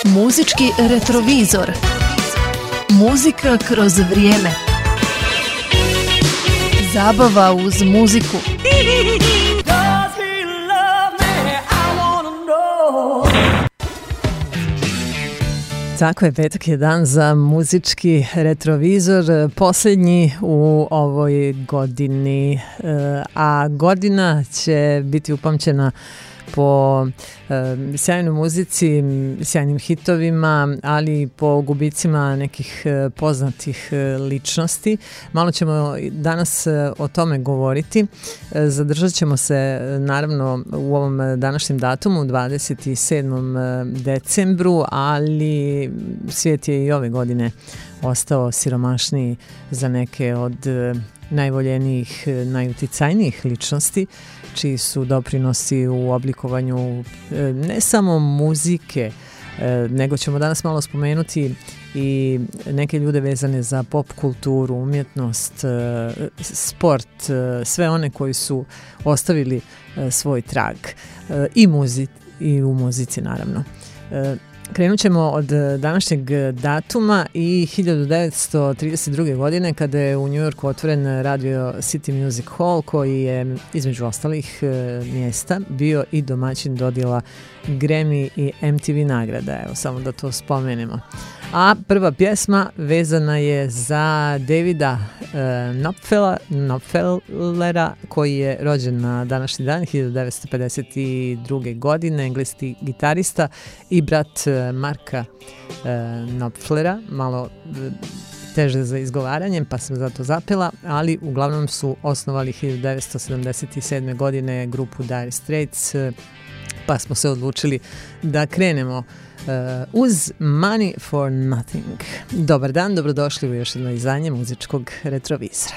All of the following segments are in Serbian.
Muzički retrovizor. Muzika kroz vrijeme. Zabava uz muziku. Tako je, petak je dan za muzički retrovizor, posljednji u ovoj godini, a godina će biti upamćena po sjajnoj muzici, sjajnim hitovima, ali i po gubicima nekih poznatih ličnosti. Malo ćemo danas o tome govoriti. Zadržat ćemo se naravno u ovom današnjem datumu, 27. decembru, ali svijet je i ove godine ostao siromašniji za neke od najvoljenijih, najuticajnijih ličnosti, čiji su doprinosi u oblikovanju ne samo muzike, nego ćemo danas malo spomenuti i neke ljude vezane za pop kulturu, umjetnost, sport, sve one koji su ostavili svoj trag i u muzici naravno. Krenut ćemo od današnjeg datuma i 1932. godine kada je u New Yorku otvoren Radio City Music Hall, koji je između ostalih mjesta bio i domaćin dodjela Grammy i MTV nagrada. Evo, samo da to spomenemo. A prva pjesma vezana je za Davida Knopflera, koji je rođen na današnji dan 1952. godine, engleski gitarista i brat Marka Knopflera, malo teže za izgovaranje, pa sam zato zapela, ali uglavnom su osnovali 1977. godine grupu Dire Straits, pa smo se odlučili da krenemo uz Money for Nothing. Dobar dan, dobrodošli u još jedno izdanje muzičkog retrovizora.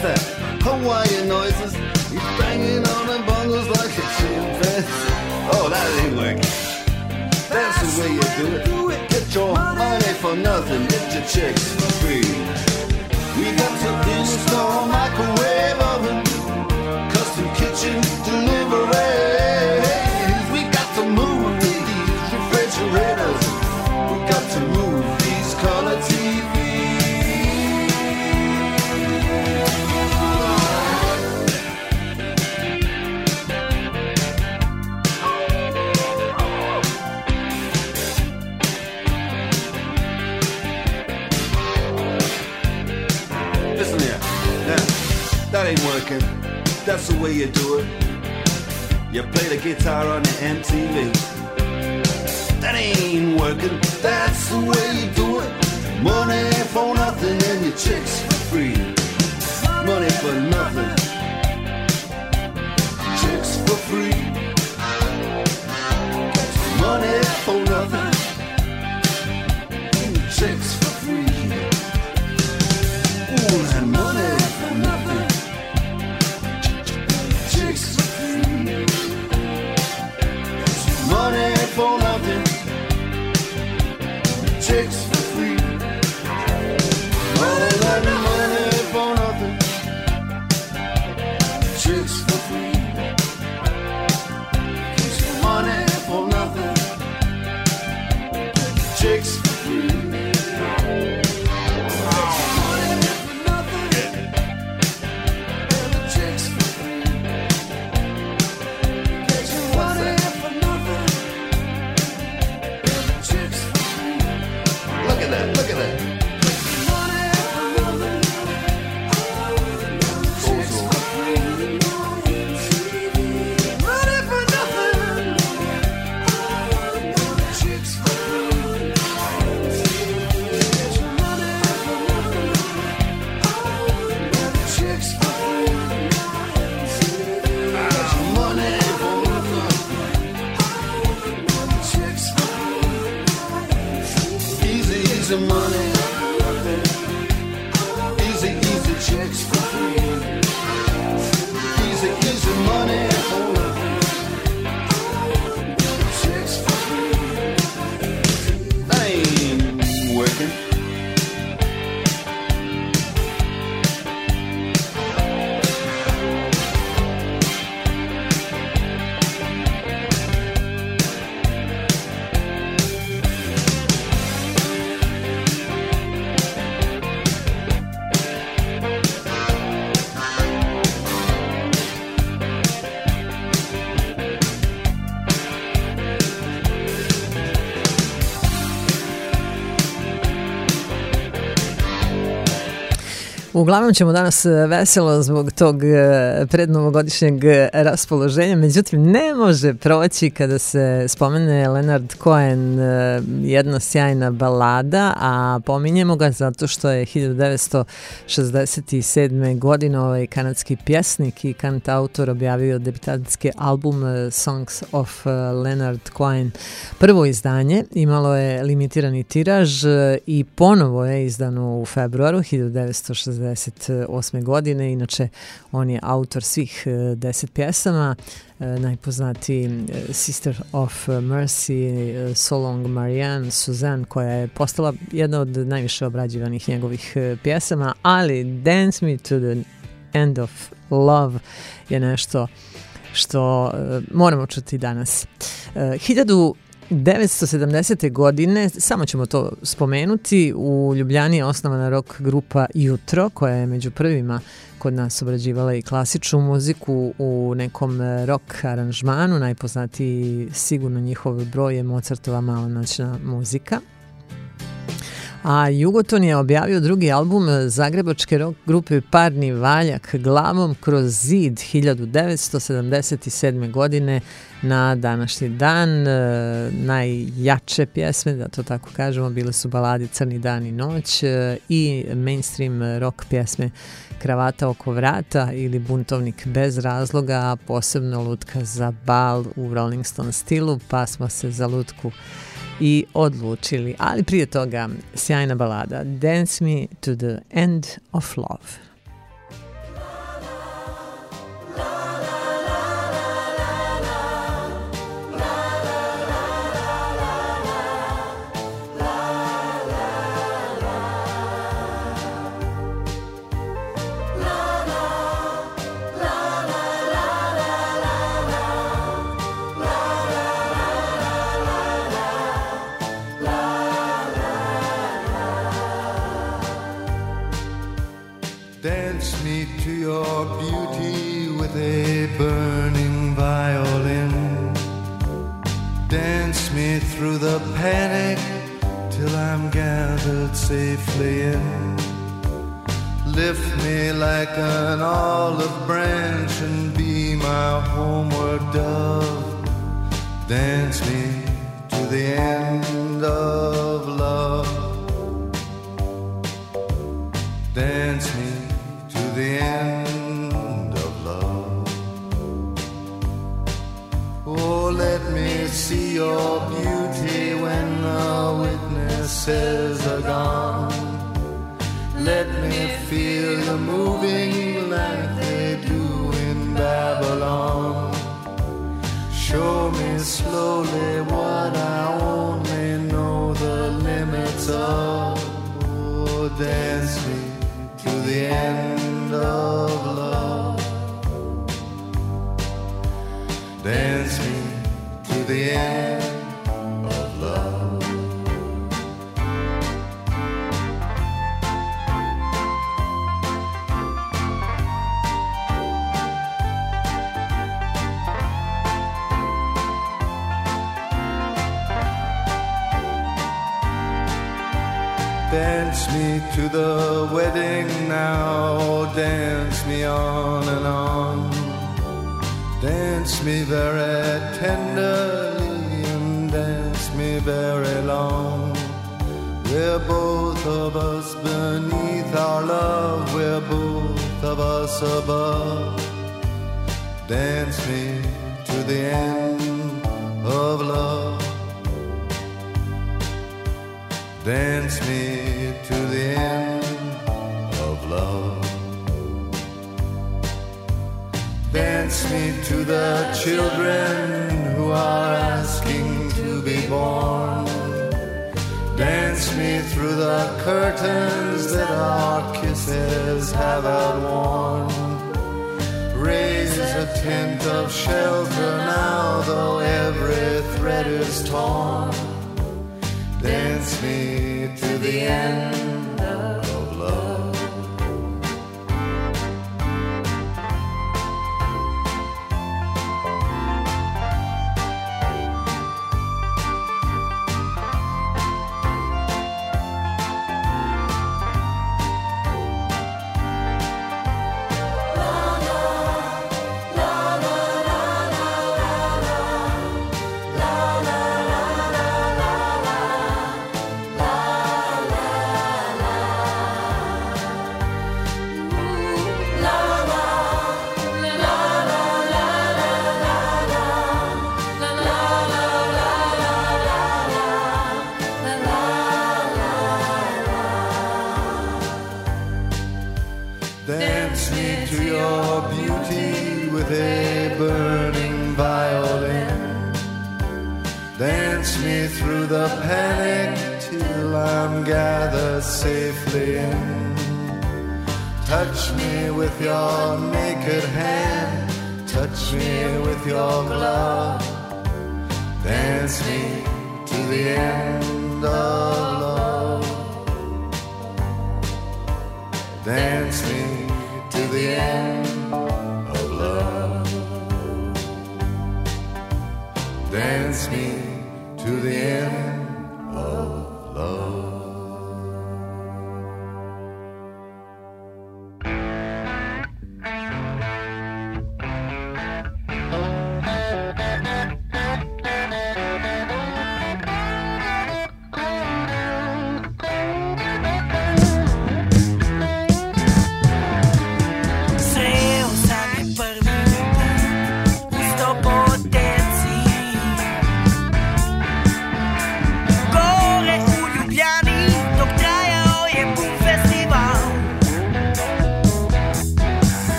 that? Hawaiian noises. He's banging on them bongos like a chimpanzee. Oh, that ain't working. That's the way you do it. Get your money for nothing, get your chicks for free. We got to install microwave oven, custom kitchen deliveries. We got to move these refrigerators. We got to move these color TVs. That ain't working, that's the way you do it. You play the guitar on the MTV. That ain't working, that's the way you do it. Money for nothing and your chicks for free. Money for nothing, chicks for free. Money for nothing and your chicks for free. Ooh, and money for nothing. Money for nothing, chicks for free. All that money for nothing, chicks for free. Money for nothing, chicks for free. Look at that. Money, easy, easy chicks for free. Easy, easy money for nothing. Chicks for free. That ain't working. Uglavnom ćemo danas veselo zbog tog prednovogodišnjeg raspoloženja, međutim ne može proći kada se spomene Leonard Cohen, jedna sjajna balada, a pominjemo ga zato što je 1967. godine ovaj kanadski pjesnik i kantautor objavio debitantski album Songs of Leonard Cohen. Prvo izdanje imalo je limitirani tiraž i ponovo je izdano u februaru 1968. godine. Inače, on je autor svih 10 pjesama, najpoznatiji Sister of Mercy, So Long Marianne, Suzanne, koja je postala jedna od najviše obrađivanih njegovih pjesama, ali Dance Me to the End of Love je nešto što moramo čuti danas. 1970. godine, samo ćemo to spomenuti, u Ljubljani je osnovana rock grupa Jutro, koja je među prvima kod nas obrađivala i klasičnu muziku u nekom rock aranžmanu. Najpoznatiji sigurno njihov broj je Mozartova Mala noćna muzika. A Jugoton je objavio drugi album zagrebačke rock grupe Parni valjak Glavom kroz zid 1977. godine. Na današnji dan najjače pjesme, da to tako kažemo, bile su baladi Crni dan i noć i mainstream rock pjesme Kravata oko vrata ili Buntovnik bez razloga, posebno Lutka za bal u Rolling Stone stilu, pa smo se za lutku i odlučili. Ali prije toga sjajna balada Dance Me to the End of Love. to your beauty with a burning violin. Dance me through the panic till I'm gathered safely in. Lift me like an olive branch and be my homeward dove. Dance me to the end of love. Dance me to the end of love. Oh, let me see your beauty when the witnesses are gone. Let me feel you moving like they do in Babylon. Show me slowly what I only know the limits of. Oh, dance me to the end of love. Dance me to the end of love. Dance me to the wedding now, dance me on and on. Dance me very tenderly and dance me very long. We're both of us beneath our love, we're both of us above. Dance me to the end of love. Dance me to the end of love. Dance me to the children who are asking to be born. Dance me through the curtains that our kisses have outworn. Raise a tent of shelter now, though every thread is torn. Dance me to the end of love. Dance me to your beauty with a burning violin. Dance me through the panic till I'm gathered safely in. Touch me with your naked hand, touch me with your glove. Dance me to the end of love. Dance me to the end of love. Dance me to the end of love.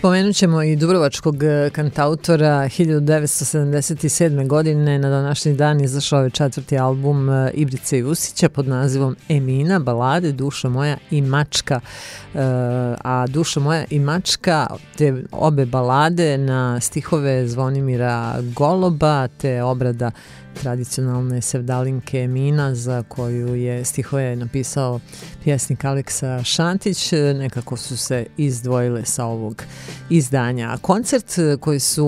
Spomenut ćemo i dubrovačkog kantautora. 1977. godine na današnji dan izašao je 4. album Ibrice Jusića pod nazivom Emina, balade Duša moja i mačka. A Duša moja i mačka, te obe balade na stihove Zvonimira Goloba, te obrada tradicionalne sevdalinke Emina, za koju je stihove napisao pjesnik Aleksa Šantić, nekako su se izdvojile sa ovog izdanja. A koncert koji su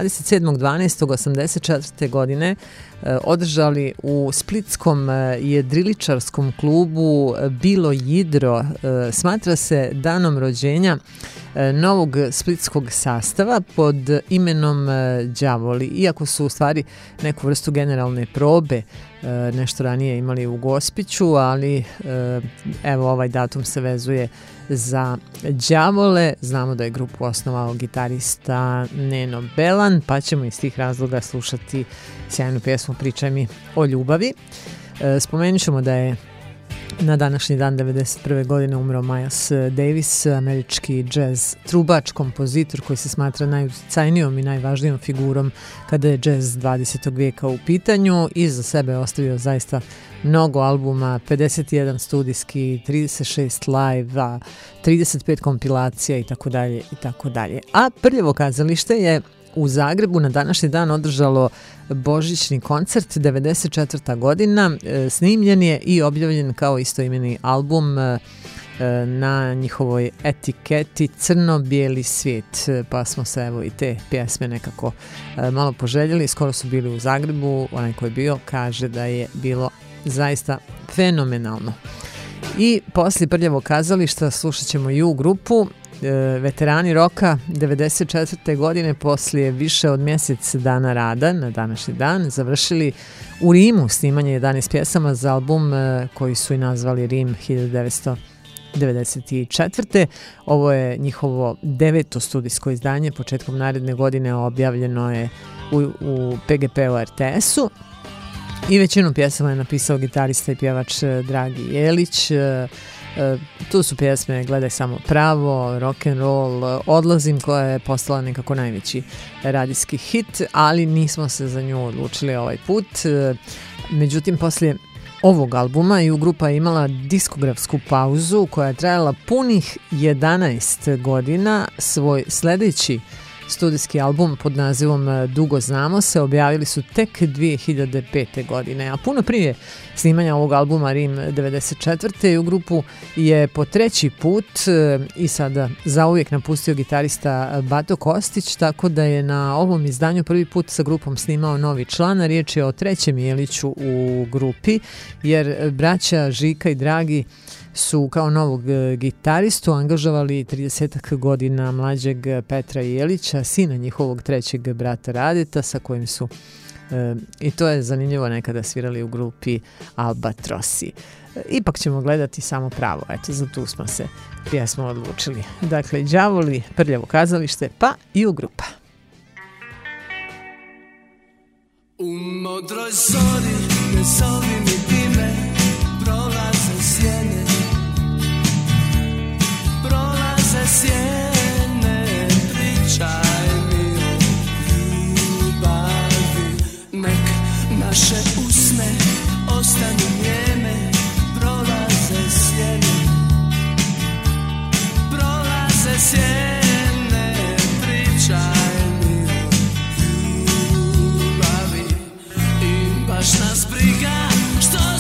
27.12.84. godine održali u splitskom jedriličarskom klubu Bilo Jidro smatra se danom rođenja novog splitskog sastava pod imenom Đavoli. Iako su u stvari neku vrstu generalne probe nešto ranije imali u Gospiću, ali evo ovaj datum se vezuje za Đavole. Znamo da je grupu osnovao gitarista Neno Belan, pa ćemo iz tih razloga slušati sjajnu pjesmu Pričaj mi o ljubavi. Spomenut ćemo da je na današnji dan 1991. godine umro Miles Davis, američki džez trubač, kompozitor koji se smatra najuticajnijom i najvažnijom figurom kada je džez 20. vijeka u pitanju. Iza sebe ostavio zaista mnogo albuma, 51 studijski, 36 live, 35 kompilacija itd. A Prljavo kazalište je u Zagrebu na današnji dan održalo božićni koncert, 94. godina, snimljen je i objavljen kao istoimeni album na njihovoj etiketi Crno-bijeli svijet, pa smo se evo i te pjesme nekako malo poželjeli. Skoro su bili u Zagrebu, onaj koji je bio kaže da je bilo zaista fenomenalno. I poslije Prljavog kazališta slušat ćemo i u grupu veterani roka. 94. godine poslije više od mjesec dana rada na današnji dan završili u Rimu snimanje 11 pjesama za album koji su i nazvali Rim 1994. Ovo je njihovo 9. studijsko izdanje, početkom naredne godine objavljeno je u PGP-u RTS-u i većinu pjesama je napisao gitarista i pjevač Dragi Jelić. Tu su pjesme Gledaj samo pravo, Rock and Roll, Odlazim, koja je postala nekako najveći radijski hit, ali nismo se za nju odlučili ovaj put. Međutim, poslije ovog albuma i grupa je imala diskografsku pauzu koja je trajala punih 11 godina. Svoj sljedeći studijski album pod nazivom Dugo znamo se objavili su tek 2005. godine, a puno prije snimanja ovog albuma Rim 94. u grupu je po treći put i sada zauvijek napustio gitarista Bato Kostić, tako da je na ovom izdanju prvi put sa grupom snimao novi član. Riječ je o trećem Jeliću u grupi, jer braća Žika i Dragi su kao novog gitaristu angažovali 30 godina mlađeg Petra Jelića, sina njihovog trećeg brata Radeta, sa kojim su i to je zanimljivo nekada svirali u grupi Albatrosi. Ipak ćemo gledati samo pravo, eto za tu smo se pjesmu odlučili. Dakle, Đavoli, Prljavo kazalište, pa i u grupa. U modroj zori ne zovi mi dime, prolaze sjene, pričaj mi o ljubavi. Nek naše usne ostanu njeme, prolaze sjene, pričaj mi o ljubavi. I baš nas briga što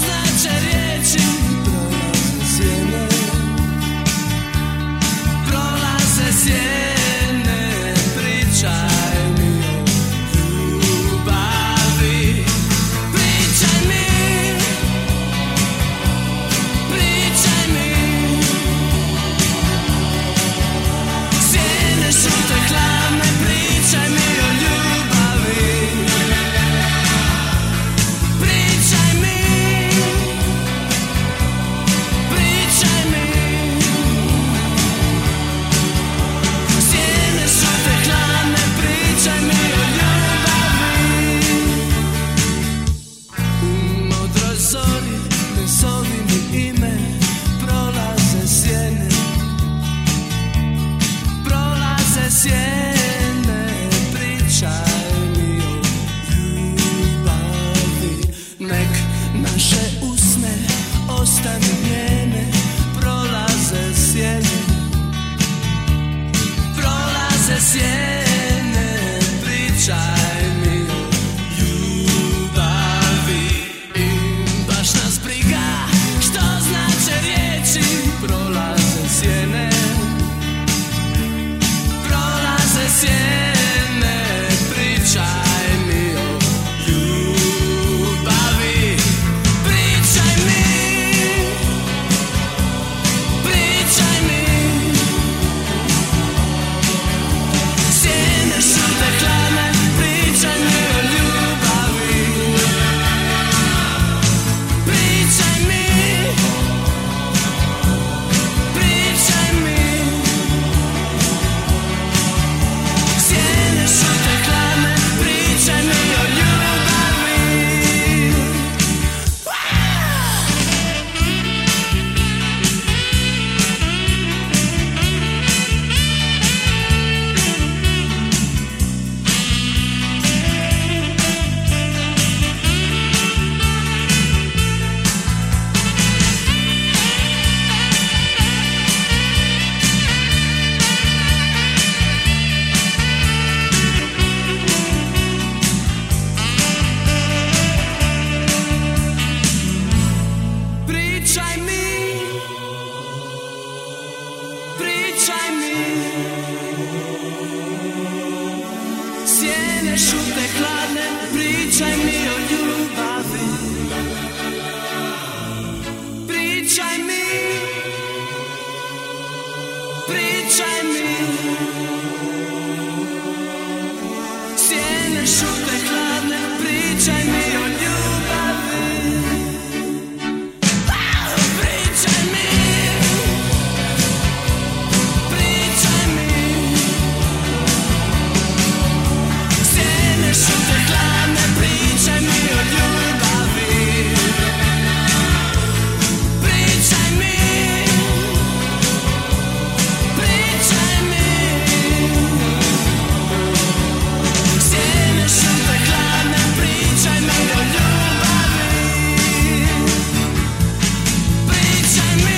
Sjene šute hladne, pričaj mi o ljubavi. Pričaj mi, pričaj mi. Sjene šute hladne, pričaj mi o ljubavi. Pričaj mi, pričaj mi. Sjene šute hladne, pričaj mi o ljubavi. Pričaj mi, pričaj mi. Sjene šute hladne, pričaj mi o ljubavi. Pričaj mi.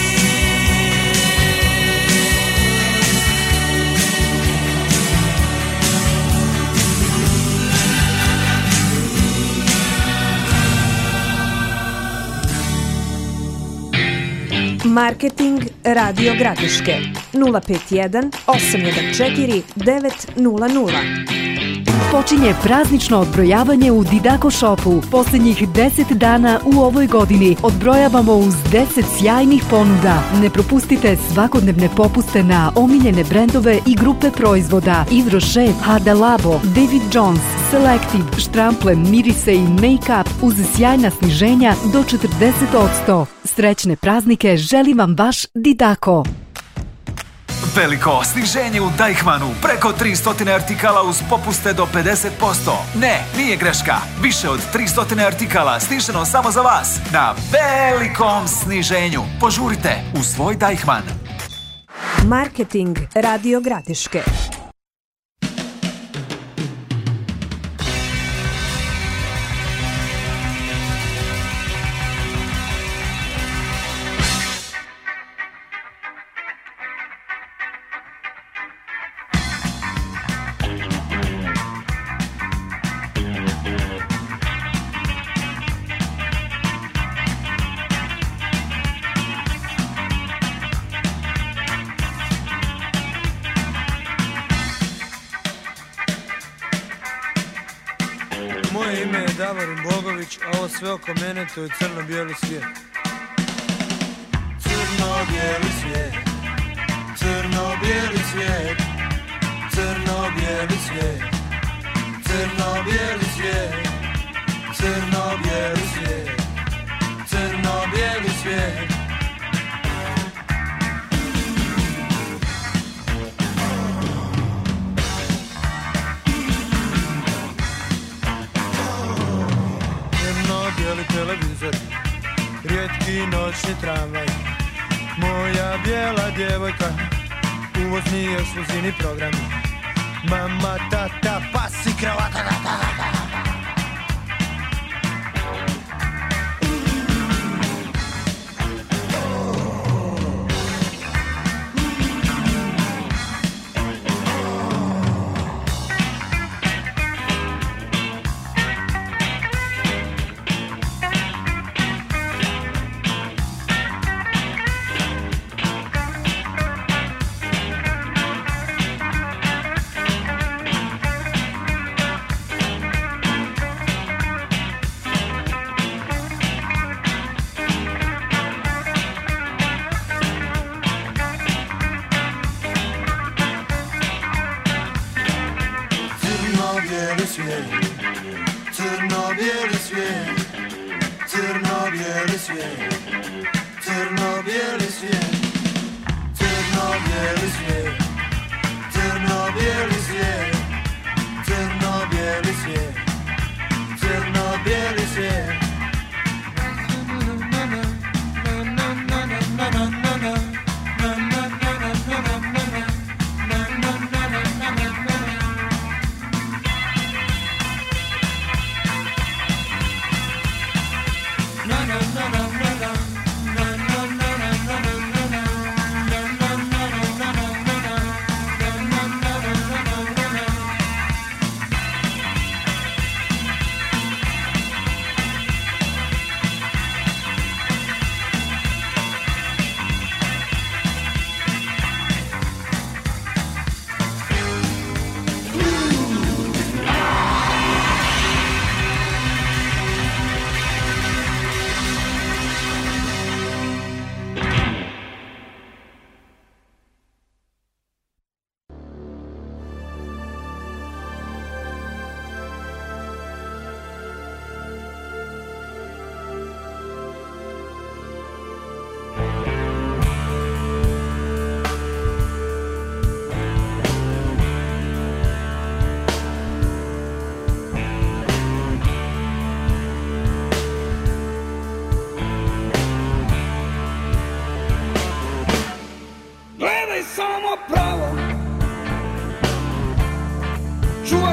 Marketing Radio Gradiške 051 814 900. Počinje praznično odbrojavanje u Didako shopu. Posljednjih 10 dana u ovoj godini odbrojavamo uz 10 sjajnih ponuda. Ne propustite svakodnevne popuste na omiljene brendove i grupe proizvoda. Yves Rocher, Hada Labo, David Jones, Selective, Štrample, Mirise i Make-up uz sjajna sniženja do 40%. Srećne praznike želi vam vaš Didako. Veliko sniženje u Deichmannu, preko 300 artikala uz popuste do 50%. Ne, nije greška. Više od 300 artikala sniženo samo za vas na velikom sniženju. Požurite u svoj Deichmann. Marketing Radio Gradiške. Moje ime je Davorin Bogović, a ovo sve oko mene to je crno-bijeli svijet. Crno-bijeli svijet, crno-bijeli svijet, crno-bijeli svijet, crno-bijeli svijet, crno-bijeli svijet, crno-bijeli svijet. Bijeli televizor, rijetki noćni tramvaj. Moja bijela djevojka, uvozni ekskluzivni programi. Mama, tata, pas i kravata, crno-bijeli svijet, crno-bijeli svijet, crno-bijeli svijet, crno-bijeli svijet, crno-bijeli svijet, crno-bijeli svijet, crno-bijeli svijet. Na na na na na na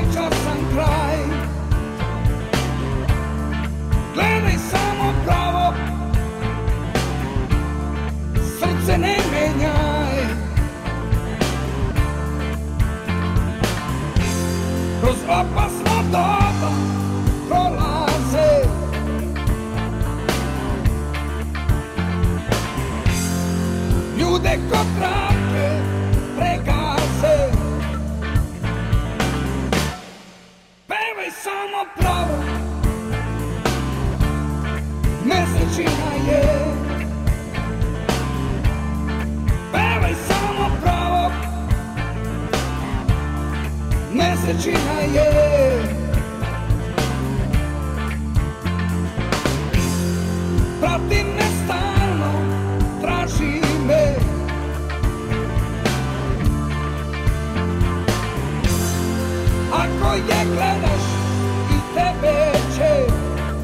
ovaj časan kraj. Gledaj samo pravo, srce ne menjaj. Kroz opasno doba prolaze, ljude ko trake pregaze. Pevaj samo pravo, mesečina je. Pevaj samo pravo, mesečina je. Prati me stalno, traži me. Ako je gledaš i tebe će.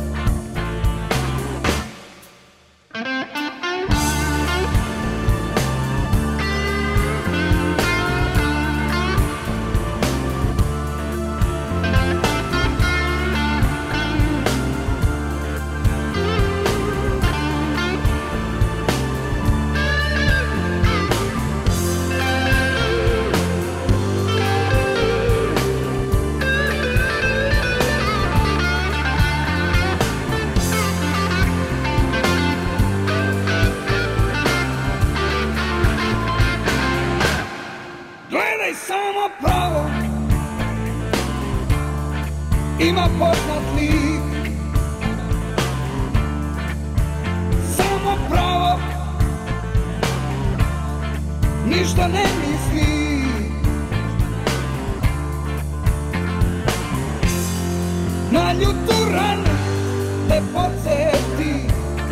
Ima poznat lik, samo pravo, ništa ne misli. Na ljutu ranu te podsjeti,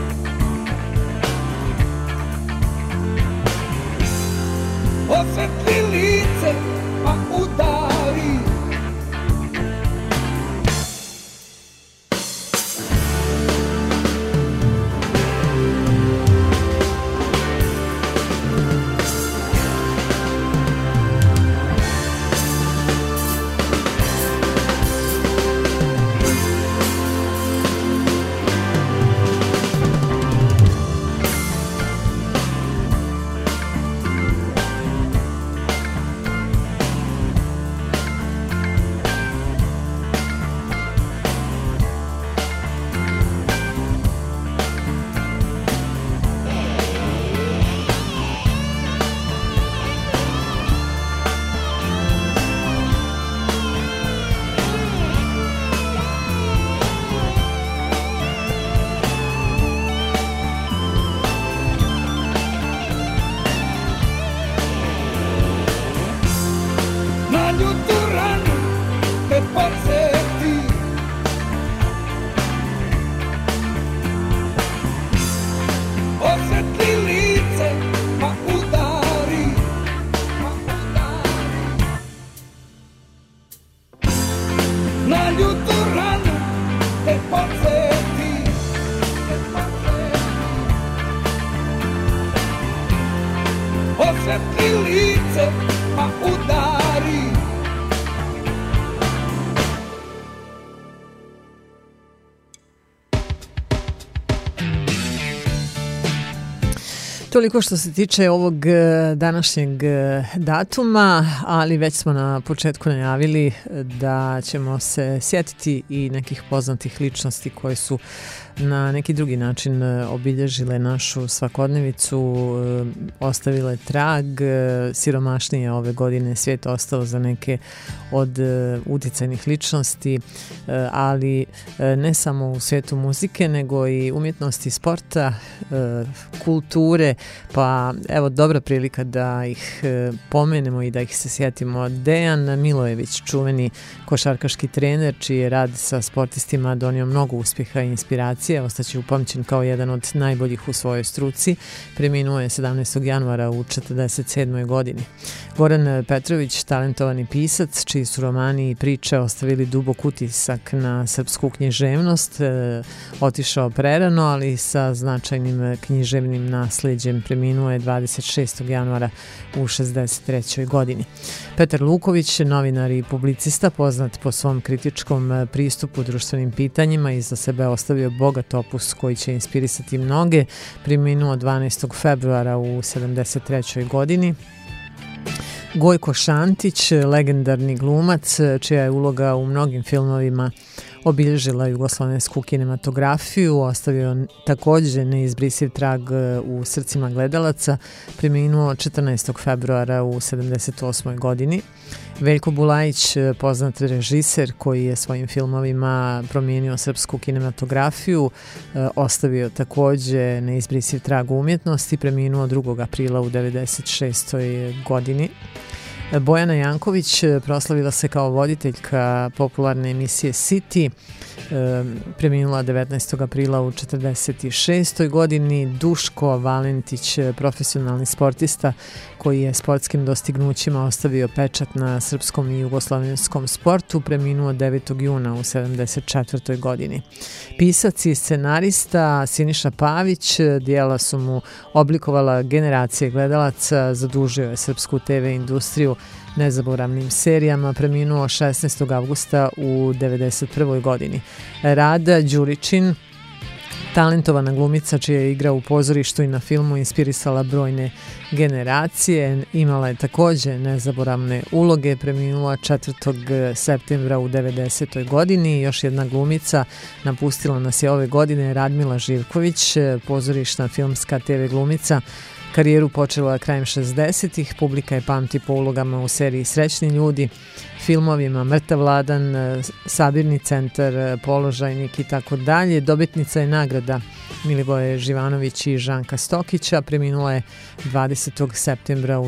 osvetli lice pa udari. Toliko što se tiče ovog današnjeg datuma, ali već smo na početku najavili da ćemo se sjetiti i nekih poznatih ličnosti koje su na neki drugi način obilježile našu svakodnevicu, ostavile trag. Siromašnije ove godine svijet ostao za neke od uticajnih ličnosti, ali ne samo u svijetu muzike, nego i umjetnosti, sporta, kulture, pa evo dobra prilika da ih pomenemo i da ih se sjetimo. Dejan Milojević, čuveni košarkaški trener, čiji je rad sa sportistima donio mnogo uspjeha i inspiracije, ostaće upamćen kao jedan od najboljih u svojoj struci. Preminuo je 17. januara u 47. godini. Goran Petrović, talentovani pisac, čiji su romani i priče ostavili dubok utisak na srpsku književnost, otišao prerano, ali sa značajnim književnim naslijeđem povrijeđen, preminuo je 26. januara u 63. godini. Petar Luković, novinar i publicista, poznat po svom kritičkom pristupu društvenim pitanjima, iza sebe ostavio bogat opus koji će inspirisati mnoge, preminuo 12. februara u 73. godini. Gojko Šantić, legendarni glumac, čija je uloga u mnogim filmovima obilježila jugoslovensku kinematografiju, ostavio također neizbrisiv trag u srcima gledalaca, preminuo 14. februara u 78. godini. Veljko Bulajić, poznat režiser koji je svojim filmovima promijenio srpsku kinematografiju, ostavio također neizbrisiv trag u umjetnosti, preminuo 2. aprila u 96. godini. Bojana Janković proslavila se kao voditeljka popularne emisije City, preminula 19. aprila u 46. godini. Duško Valentić, profesionalni sportista koji je sportskim dostignućima ostavio pečat na srpskom i jugoslovenskom sportu, preminuo 9. juna u 74. godini. Pisac i scenarista Siniša Pavić, dijela su mu oblikovala generacije gledalaca, zadužio je srpsku TV industriju nezaboravnim serijama, preminuo 16. avgusta u 91. godini. Rada Đuričin, talentovana glumica čija je igra u pozorištu i na filmu inspirisala brojne generacije, imala je također nezaboravne uloge, preminula 4. septembra u 90. godini. Još jedna glumica napustila nas je ove godine, Radmila Živković, pozorišna filmska TV glumica. Karijeru počela krajem 60-ih, publika je pamti po ulogama u seriji Srećni ljudi, filmovima Mrtav Vladan, Sabirni centar, Položajnik i tako dalje. Dobitnica je nagrada Milivoje Živanović i Žanka Stokića, preminula je 20. septembra u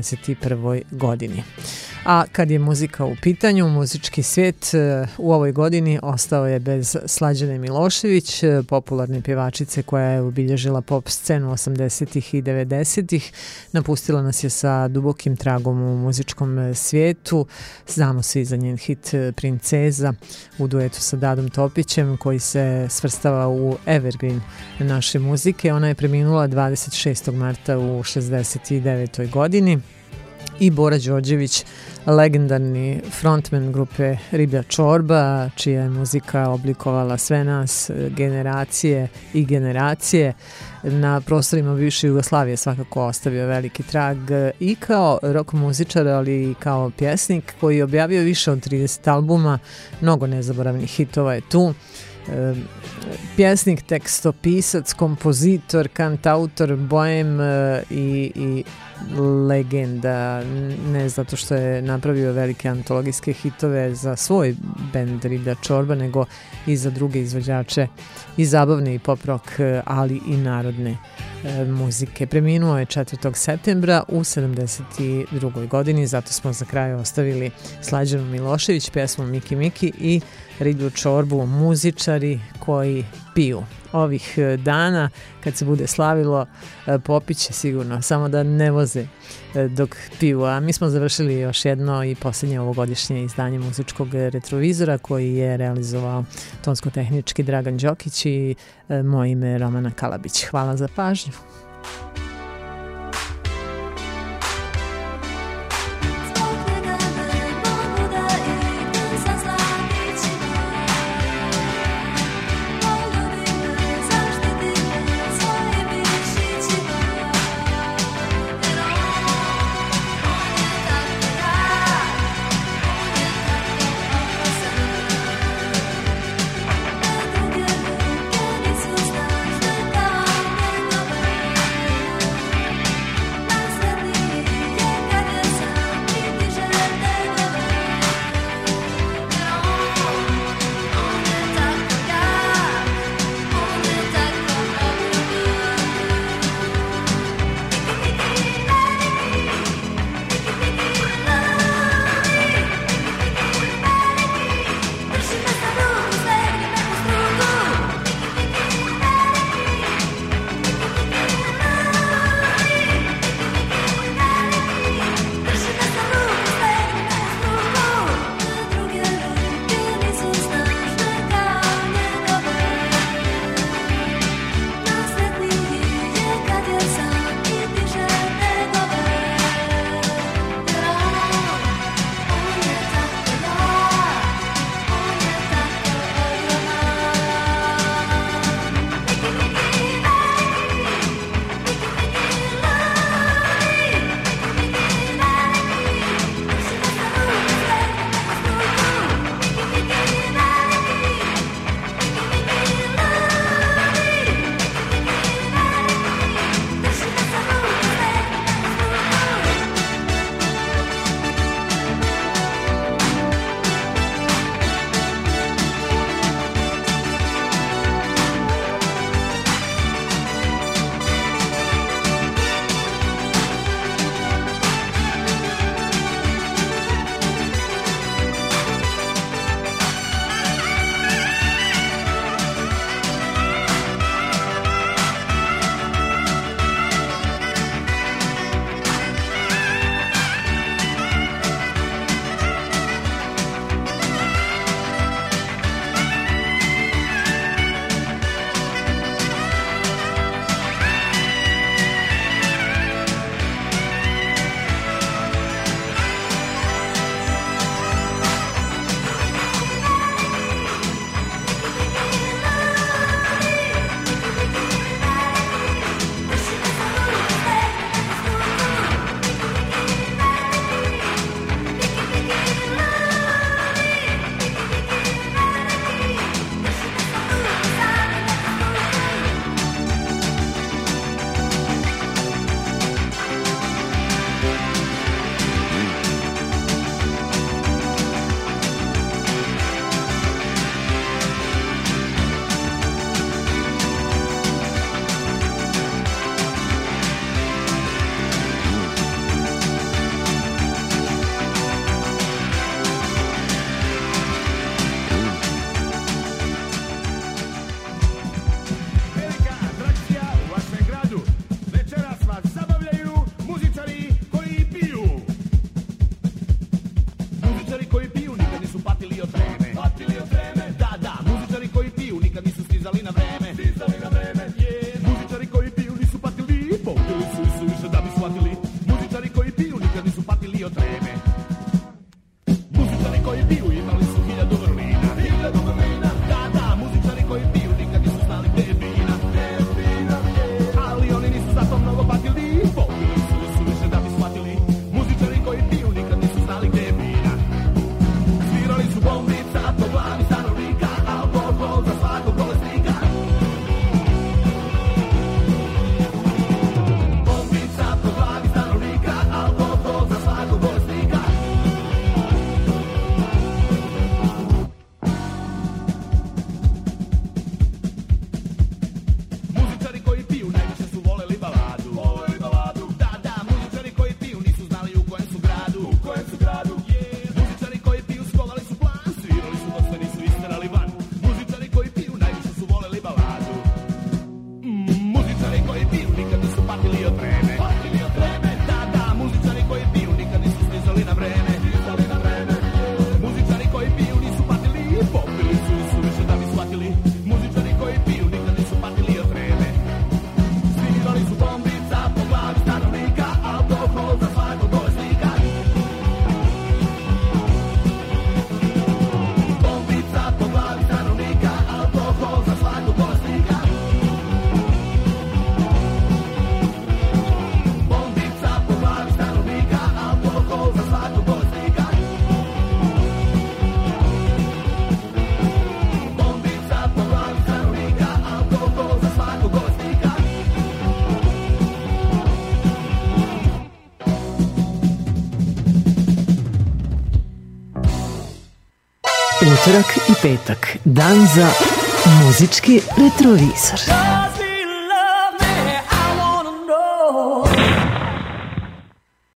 71. godini. A kad je muzika u pitanju, muzički svijet u ovoj godini ostao je bez Slađane Milošević, popularne pjevačice koja je obilježila pop scenu 80-ih i 90-ih. Napustila nas je sa dubokim tragom u muzičkom svijetu. Znamo svi za njen hit Princeza u duetu sa Dadom Topićem koji se svrstava u evergreen naše muzike. Ona je preminula 26. marta u 69. godini. I Bora Đorđević, legendarni frontman grupe Riblja čorba, čija je muzika oblikovala sve nas, generacije i generacije. Na prostorima bivše Jugoslavije svakako ostavio veliki trag i kao rock muzičar, ali i kao pjesnik koji je objavio više od 30 albuma, mnogo nezaboravnih hitova je tu. Pjesnik, tekstopisac, kompozitor, kantautor, boem i legenda, ne zato što je napravio velike antologijske hitove za svoj bend Riblja čorba, nego i za druge izvođače i zabavne i pop rock, ali i narodne muzike. Preminuo je 4. septembra u 72. godini, zato smo za kraj ostavili Slađanu Milošević, pjesmu Miki Miki i Riblju čorbu, muzičari koji piju. Ovih dana, kad se bude slavilo, popiće sigurno, samo da ne voze dok piju. A mi smo završili još jedno i posljednje ovogodišnje izdanje muzičkog retrovizora koji je realizovao tonsko-tehnički Dragan Đokić i moje ime je Romana Kalabić. Hvala za pažnju. utorak i petak, dan za muzički retrovizor.